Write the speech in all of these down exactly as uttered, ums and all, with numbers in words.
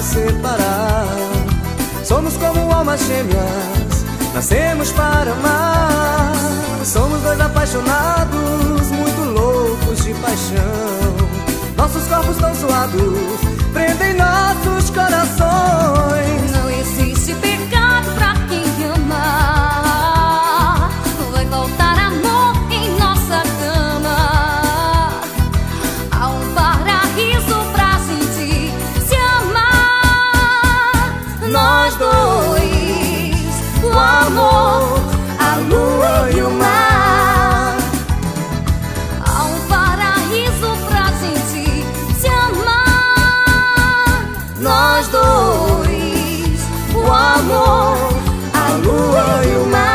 nos separar. Somos como almas gêmeas, nascemos para amar. Somos dois apaixonados, muito loucos de paixão. Nossos corpos tão suados prendem nossos corações. Não existe pecado pra quem ama. Vai faltar amor em nossa cama. Há um paraíso pra gente se amar. Nós dois, o amor, a lua e o mar. Há um paraíso pra gente se amar. Nós dois, o amor, a lua e o mar.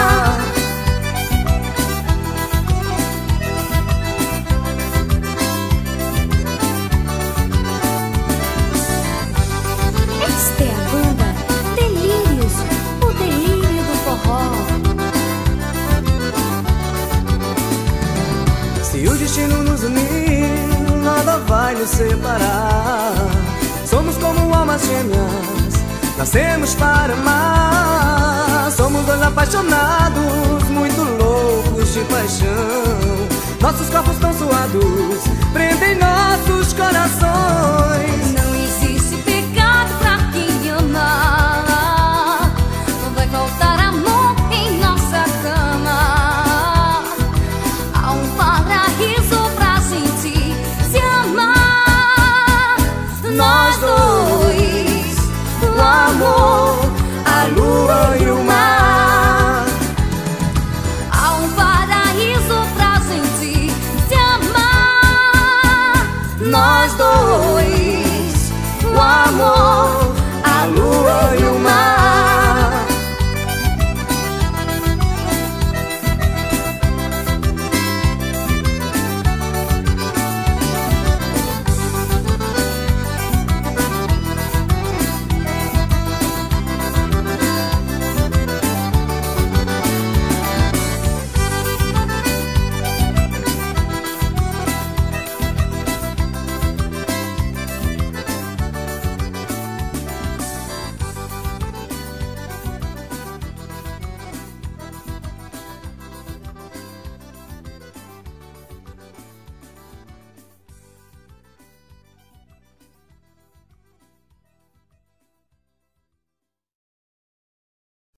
Esta é a banda Delírios, o delírio do forró. Se o destino nos unir, nada vai nos separar. Somos como almas gêmeas, nascemos para amar. Somos dois apaixonados, muito loucos de paixão. Nossos corpos tão suados